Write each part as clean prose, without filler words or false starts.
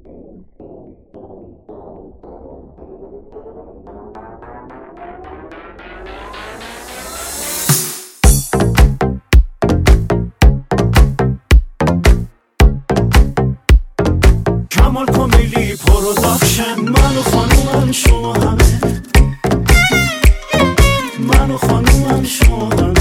کمال کمیلی پروداکشن، من و خانومم شما همه، من و خانومم شما همه.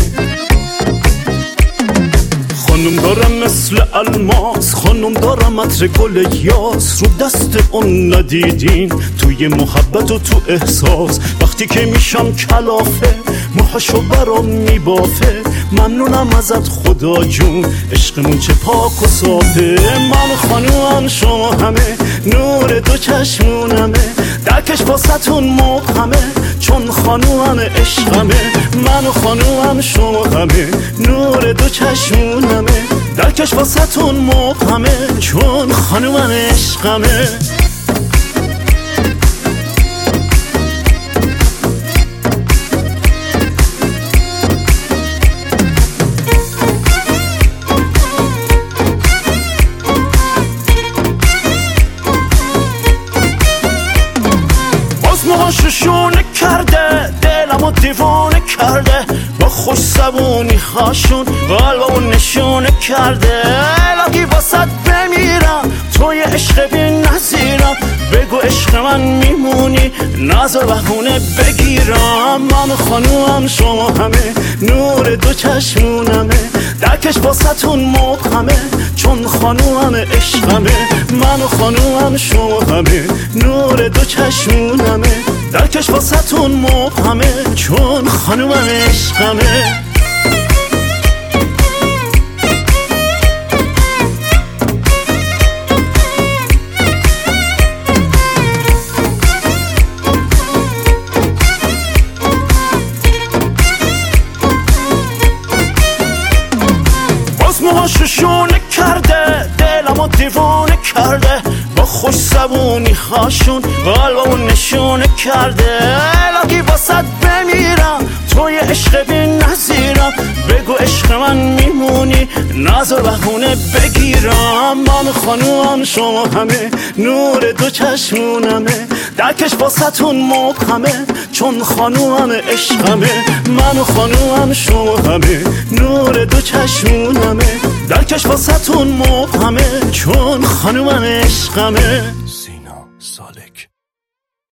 خانوم دارم مثل الماس، خانوم دارم عطر گل یاس، رو دست اون ندیدین توی محبت و تو احساس. وقتی که میشم کلافه موهاشو برام میبافه، ممنونم ازت خدا جون، عشقمون چه پاک و صافه. من و خانومم شما همه، نور دو چشمونمه، درکش واسه‌تون مبهمه چون خانومم عشقمه. من و خانومم شما همه، نور دو چشمونمه، درکش واسه‌تون مبهمه چون خانومم عشقمه. موهاشونه کرده دلمو دیوانه کرده، با خوش زبونی خاشون قلبمو نشونه کرده. الهی واسد بمیرم توی عشق بی نظیرم، بگو عشق من میمونی نظر بهونه بگیرم. من و خانومم شما همه، نور دو چشمونمه، درکش واسه‌تون مبهمه چون خانومم عشقمه. من و خانومم شما همه، نور دو چشمونمه، درکش واسه‌تون مبهمه چون خانومم عشقمه. موهاشونه کرده دلمو دیوانه کرده، با خوش زبونی خاشون قلبمو نشونه کرده. الهی واسد بمیرم توی عشق بی نظیرم، بگو عشق من میمونی نظر بهونه بگیرم. من و خانومم شما همه، نور دو چشمونمه، درکش واسه‌تون مبهمه چون خانومم عشقمه. من و خانومم شما همه، نور دو چشمونمه، درکش واسه‌تون مبهمه چون خانومم عشقمه.